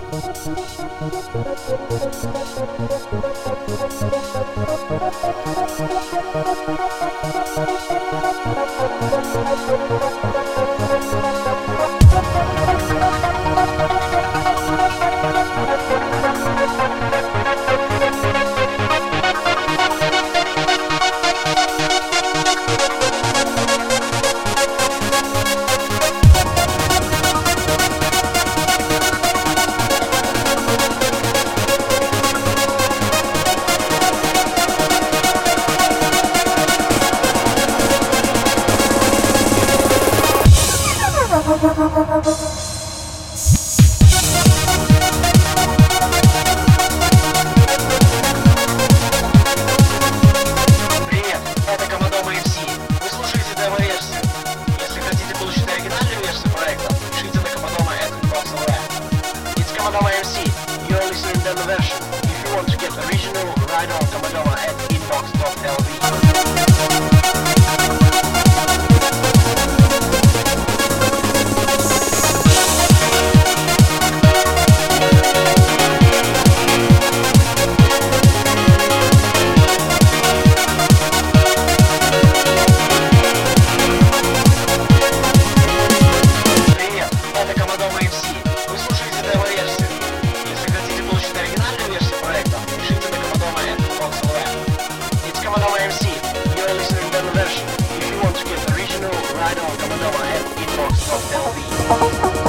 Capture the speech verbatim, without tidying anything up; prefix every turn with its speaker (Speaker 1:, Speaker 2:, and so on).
Speaker 1: Commodore эм си, you're listening to the version. If you want to get original, write on Commodore at inbox dot l v. Commodore эм си, you're listening to the version. If you want to get original, write on Commodore at inbox dot l v.